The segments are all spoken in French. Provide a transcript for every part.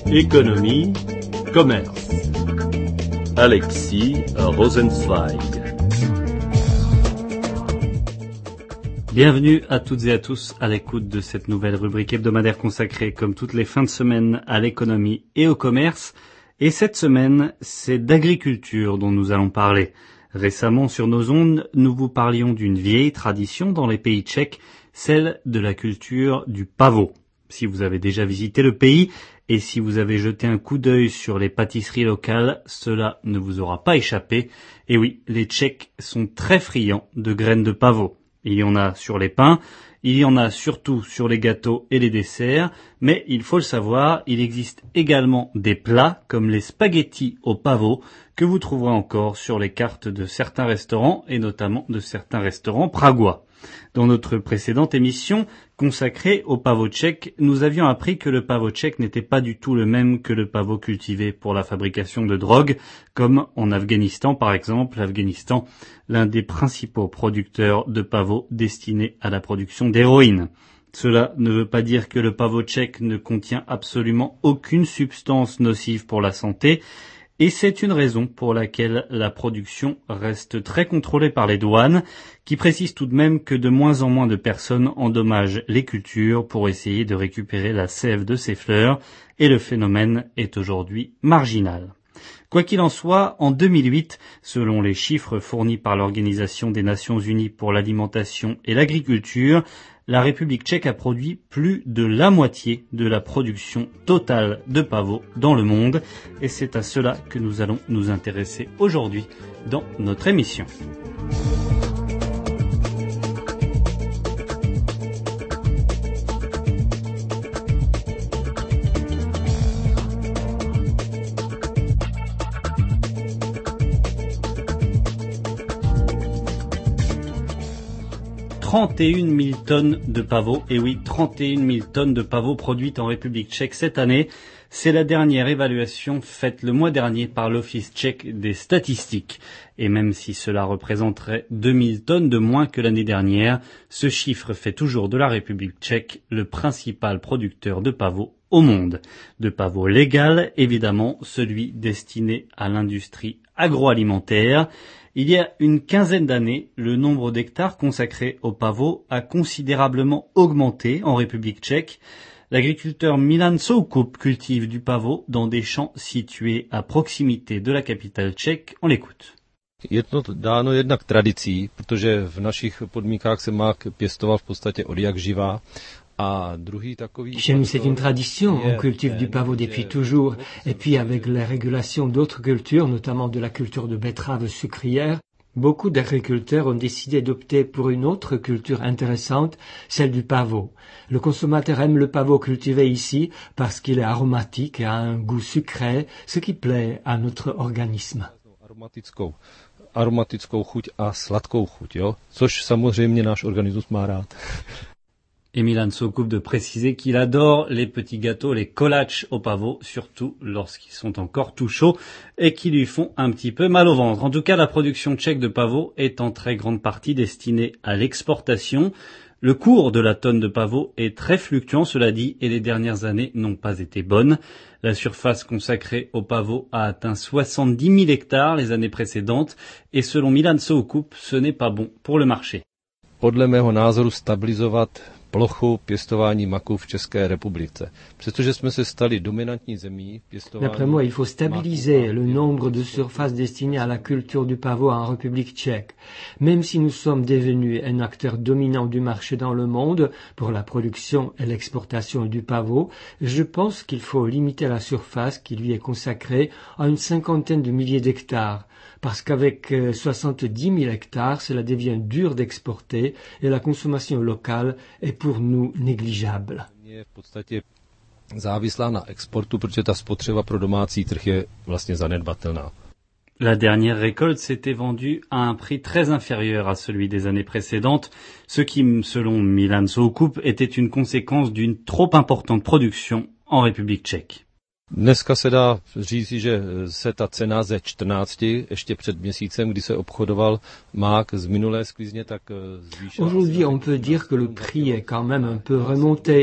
Économie, commerce. Alexis Rosenzweig. Bienvenue à toutes et à tous à l'écoute de cette nouvelle rubrique hebdomadaire consacrée, comme toutes les fins de semaine, à l'économie et au commerce. Et cette semaine, c'est d'agriculture dont nous allons parler. Récemment, sur nos ondes, nous vous parlions d'une vieille tradition dans les pays tchèques, celle de la culture du pavot. Si vous avez déjà visité le pays et si vous avez jeté un coup d'œil sur les pâtisseries locales, cela ne vous aura pas échappé. Et oui, les Tchèques sont très friands de graines de pavot. Il y en a sur les pains, il y en a surtout sur les gâteaux et les desserts, mais il faut le savoir, il existe également des plats comme les spaghettis au pavot que vous trouverez encore sur les cartes de certains restaurants et notamment de certains restaurants pragois. Dans notre précédente émission consacrée au pavot tchèque, nous avions appris que le pavot tchèque n'était pas du tout le même que le pavot cultivé pour la fabrication de drogue, comme en Afghanistan par exemple. L'Afghanistan, l'un des principaux producteurs de pavots destinés à la production d'héroïne. Cela ne veut pas dire que le pavot tchèque ne contient absolument aucune substance nocive pour la santé, et c'est une raison pour laquelle la production reste très contrôlée par les douanes, qui précisent tout de même que de moins en moins de personnes endommagent les cultures pour essayer de récupérer la sève de ces fleurs, et le phénomène est aujourd'hui marginal. Quoi qu'il en soit, en 2008, selon les chiffres fournis par l'Organisation des Nations Unies pour l'alimentation et l'agriculture, la République tchèque a produit plus de la moitié de la production totale de pavots dans le monde, et c'est à cela que nous allons nous intéresser aujourd'hui dans notre émission. « 31 000 tonnes de pavots, et oui, 31 000 tonnes de pavots produites en République tchèque cette année. C'est la dernière évaluation faite le mois dernier par l'Office tchèque des statistiques. Et même si cela représenterait 2 000 tonnes de moins que l'année dernière, ce chiffre fait toujours de la République tchèque le principal producteur de pavots au monde. De pavots légal, évidemment, celui destiné à l'industrie agroalimentaire. Il y a une quinzaine d'années, le nombre d'hectares consacrés au pavot a considérablement augmenté en République tchèque. L'agriculteur Milan Soukup cultive du pavot dans des champs situés à proximité de la capitale tchèque. On l'écoute. Je to dáno jednak tradicí, protože v našich podmínkách se má pěstovat v podstatě od jak živá. Chez nous, c'est une tradition, on cultive du pavot depuis toujours, et puis avec les régulations d'autres cultures, notamment de la culture de betterave sucrière, beaucoup d'agriculteurs ont décidé d'opter pour une autre culture intéressante, celle du pavot. Le consommateur aime le pavot cultivé ici parce qu'il est aromatique et a un goût sucré, ce qui plaît à notre organisme. Aromatickou chuť a sladkou chuť, jo? Což samozřejmě náš organismus má rád. Et Milan Soukup de préciser qu'il adore les petits gâteaux, les kolacs au pavot, surtout lorsqu'ils sont encore tout chauds et qui lui font un petit peu mal au ventre. En tout cas, la production tchèque de pavot est en très grande partie destinée à l'exportation. Le cours de la tonne de pavot est très fluctuant, cela dit, et les dernières années n'ont pas été bonnes. La surface consacrée au pavot a atteint 70 000 hectares les années précédentes, et selon Milan Soukup, ce n'est pas bon pour le marché. Podle mého názoru stabilizovat plochu pěstování maku v České republice. Přestože jsme se stali dominantní zemí pěstování. D'après moi, il faut stabiliser le nombre de surfaces destinées à la culture du pavot en République tchèque. Même si nous sommes devenus un acteur dominant du marché dans le monde pour la production et l'exportation du pavot, je pense qu'il faut limiter la surface qui lui est consacrée à une cinquantaine de milliers d'hectares. Parce qu'avec 70 000 hectares, cela devient dur d'exporter et la consommation locale est pour nous négligeable. Je v podstatě závislá na exportu, protože ta spotřeba pro domácí trh je vlastně zanedbatelná. La dernière récolte s'était vendue à un prix très inférieur à celui des années précédentes, ce qui, selon Milan Soukup, était une conséquence d'une trop importante production en République tchèque. Dneska se dá říci, že se ta cena ze 14, ještě před měsícem, kdy se obchodoval mák z minulé sklizně, tak zvýšila. Aujourd'hui, on peut dire que le prix est quand même un peu remonté.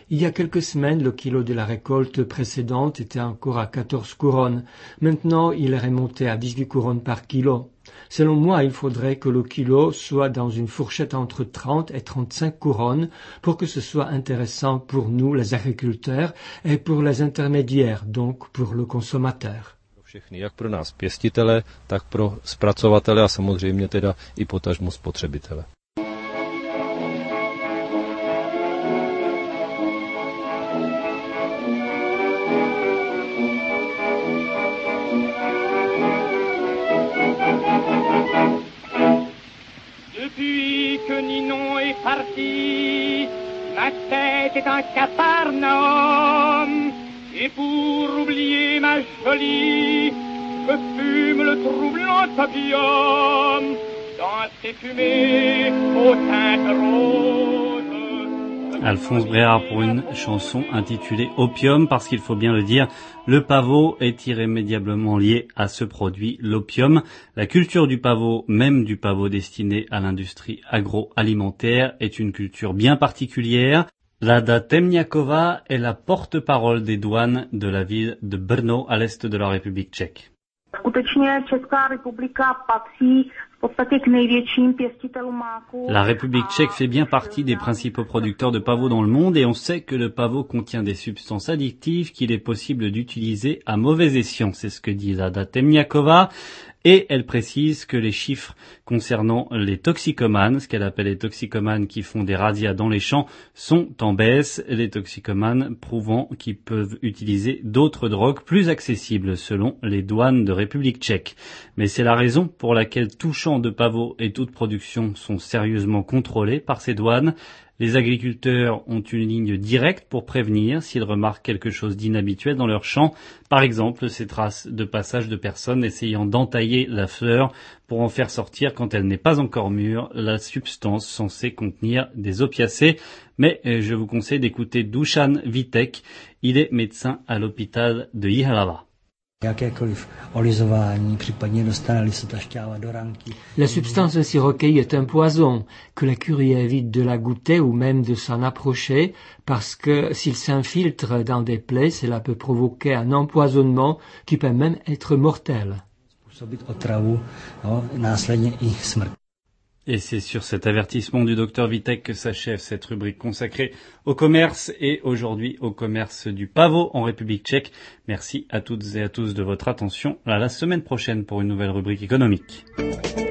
Il y a quelques semaines, le kilo de la récolte précédente était encore à 14 couronnes. Maintenant, il est remonté à 18 couronnes par kilo. Selon moi, il faudrait que le kilo soit dans une fourchette entre 30 et 35 couronnes pour que ce soit intéressant pour nous, les agriculteurs, et pour les intermédiaires, donc pour le consommateur. Všechny, jak pro nás pěstitele, tak pro zpracovatele a samozřejmě teda i potažmo spotřebitele. Depuis que Ninon est parti, ma tête est un Capernaum. Et pour oublier ma jolie, je fume le troublant opium dans ces fumées aux teintes roses. Alphonse Bréard pour une chanson intitulée Opium, parce qu'il faut bien le dire, le pavot est irrémédiablement lié à ce produit, l'opium. La culture du pavot, même du pavot destiné à l'industrie agroalimentaire, est une culture bien particulière. Lada Temniakova est la porte-parole des douanes de la ville de Brno à l'est de la République tchèque. La République tchèque fait bien partie des principaux producteurs de pavot dans le monde et on sait que le pavot contient des substances addictives qu'il est possible d'utiliser à mauvais escient. C'est ce que dit Lada Temniakova. Et elle précise que les chiffres concernant les toxicomanes, ce qu'elle appelle les toxicomanes qui font des razzias dans les champs, sont en baisse. Les toxicomanes prouvant qu'ils peuvent utiliser d'autres drogues plus accessibles selon les douanes de République tchèque. Mais c'est la raison pour laquelle tout champ de pavot et toute production sont sérieusement contrôlés par ces douanes. Les agriculteurs ont une ligne directe pour prévenir s'ils remarquent quelque chose d'inhabituel dans leur champ. Par exemple, ces traces de passage de personnes essayant d'entailler la fleur pour en faire sortir, quand elle n'est pas encore mûre, la substance censée contenir des opiacés. Mais je vous conseille d'écouter Dušan Vítek. Il est médecin à l'hôpital de Jihlava. La substance ainsi recueillie est un poison, que la curie évite de la goûter ou même de s'en approcher, parce que s'il s'infiltre dans des plaies, cela peut provoquer un empoisonnement qui peut même être mortel. Et c'est sur cet avertissement du docteur Vítek que s'achève cette rubrique consacrée au commerce et aujourd'hui au commerce du pavot en République tchèque. Merci à toutes et à tous de votre attention. À la semaine prochaine pour une nouvelle rubrique économique.